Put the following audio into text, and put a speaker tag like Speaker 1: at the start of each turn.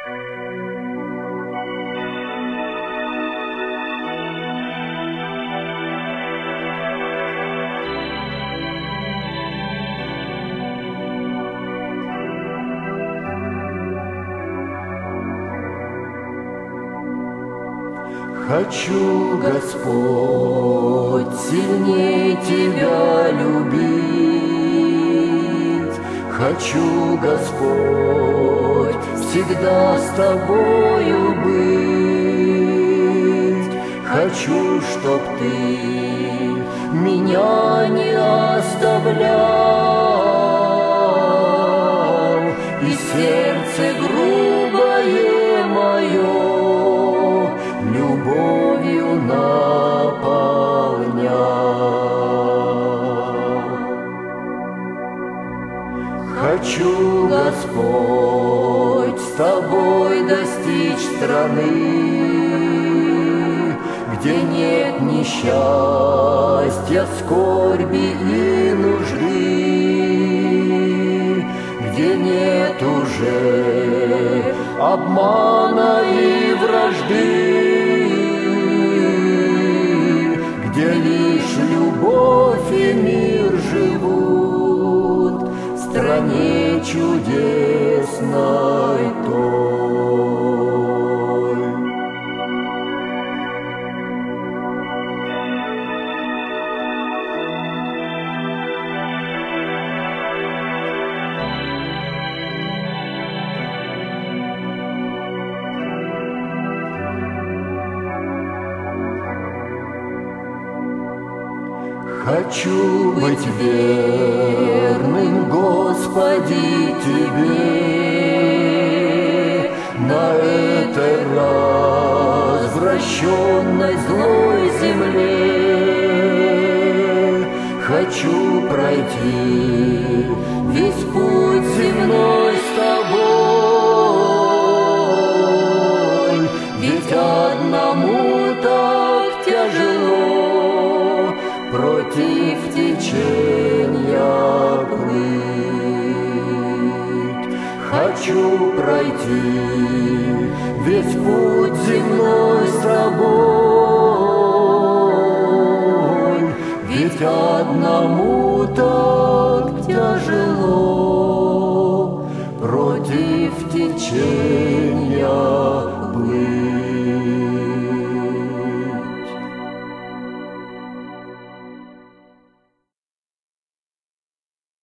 Speaker 1: Хочу, Господь, сильнее Тебя любить. Хочу, Господь, всегда с Тобою быть. Хочу, чтоб Ты меня не оставлял, и сердце грубое мое любовью наполнял. Хочу, Господь, с Тобой достичь страны, где нет несчастья, скорби и нужды, где нет уже обмана и вражды, где лишь любовь и мир живут в стране чудесной той. Хочу быть верным, Господи, Тебе на этой развращенной злой земле. Хочу пройти весь путь земной с Тобой, ведь одному так тяжело против течения плыть. Хочу пройти весь путь земной с Тобой, ведь одному так тяжело против течения.